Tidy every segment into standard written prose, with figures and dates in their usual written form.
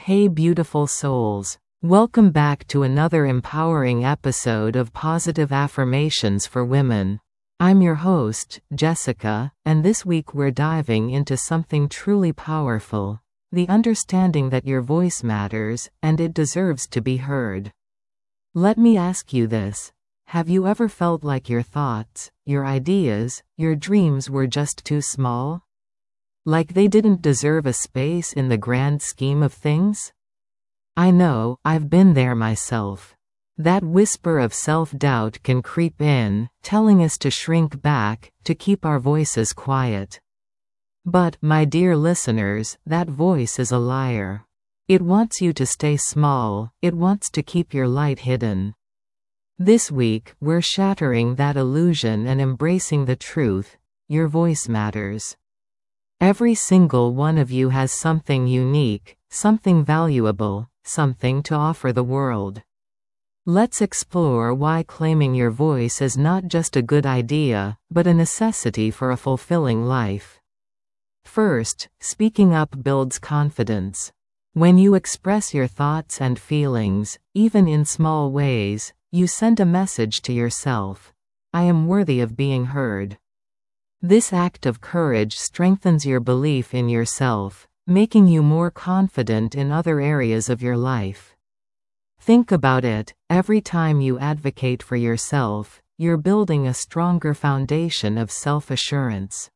Hey beautiful souls. Welcome back to another empowering episode of Positive Affirmations for Women. I'm your host, Jessica, and this week we're diving into something truly powerful: the understanding that your voice matters, and it deserves to be heard. Let me ask you this. Have you ever felt like your thoughts, your ideas, your dreams were just too small? Like they didn't deserve a space in the grand scheme of things? I know, I've been there myself. That whisper of self-doubt can creep in, telling us to shrink back, to keep our voices quiet. But, my dear listeners, that voice is a liar. It wants you to stay small, it wants to keep your light hidden. This week, we're shattering that illusion and embracing the truth: your voice matters. Every single one of you has something unique, something valuable, something to offer the world. Let's explore why claiming your voice is not just a good idea, but a necessity for a fulfilling life. First, speaking up builds confidence. When you express your thoughts and feelings, even in small ways, you send a message to yourself: I am worthy of being heard. This act of courage strengthens your belief in yourself, making you more confident in other areas of your life. Think about it: every time you advocate for yourself, you're building a stronger foundation of self-assurance.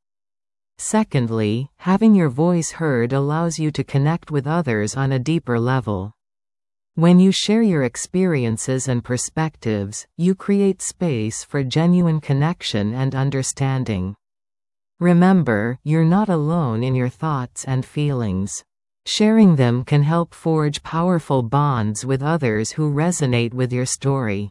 Secondly, having your voice heard allows you to connect with others on a deeper level. When you share your experiences and perspectives, you create space for genuine connection and understanding. Remember, you're not alone in your thoughts and feelings. Sharing them can help forge powerful bonds with others who resonate with your story.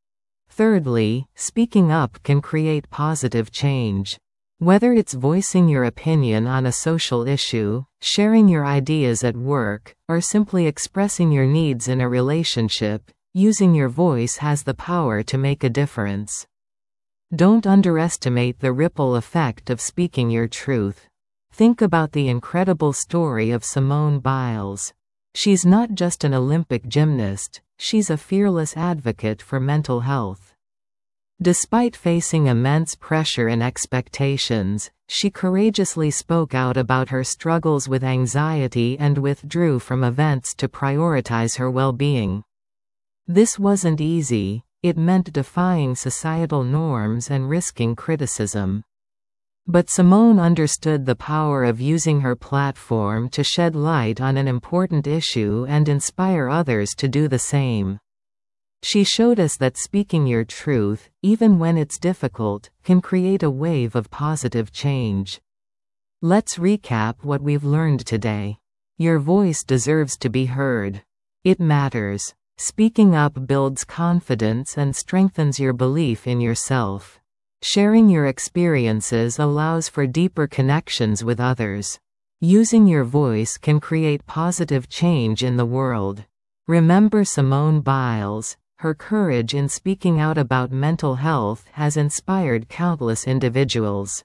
Thirdly, speaking up can create positive change. Whether it's voicing your opinion on a social issue, sharing your ideas at work, or simply expressing your needs in a relationship, using your voice has the power to make a difference. Don't underestimate the ripple effect of speaking your truth. Think about the incredible story of Simone Biles. She's not just an Olympic gymnast, she's a fearless advocate for mental health. Despite facing immense pressure and expectations, she courageously spoke out about her struggles with anxiety and withdrew from events to prioritize her well-being. This wasn't easy. It meant defying societal norms and risking criticism. But Simone understood the power of using her platform to shed light on an important issue and inspire others to do the same. She showed us that speaking your truth, even when it's difficult, can create a wave of positive change. Let's recap what we've learned today. Your voice deserves to be heard. It matters. Speaking up builds confidence and strengthens your belief in yourself. Sharing your experiences allows for deeper connections with others. Using your voice can create positive change in the world. Remember Simone Biles. Her courage in speaking out about mental health has inspired countless individuals.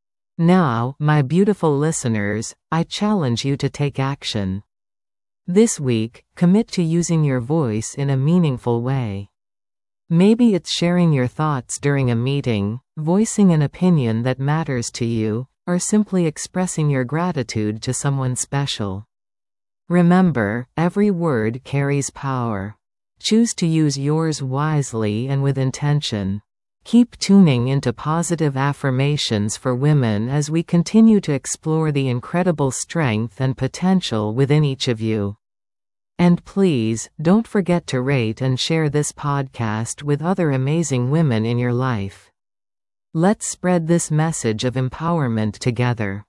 Now, my beautiful listeners, I challenge you to take action. This week, commit to using your voice in a meaningful way. Maybe it's sharing your thoughts during a meeting, voicing an opinion that matters to you, or simply expressing your gratitude to someone special. Remember, every word carries power. Choose to use yours wisely and with intention. Keep tuning into Positive Affirmations for Women as we continue to explore the incredible strength and potential within each of you. And please, don't forget to rate and share this podcast with other amazing women in your life. Let's spread this message of empowerment together.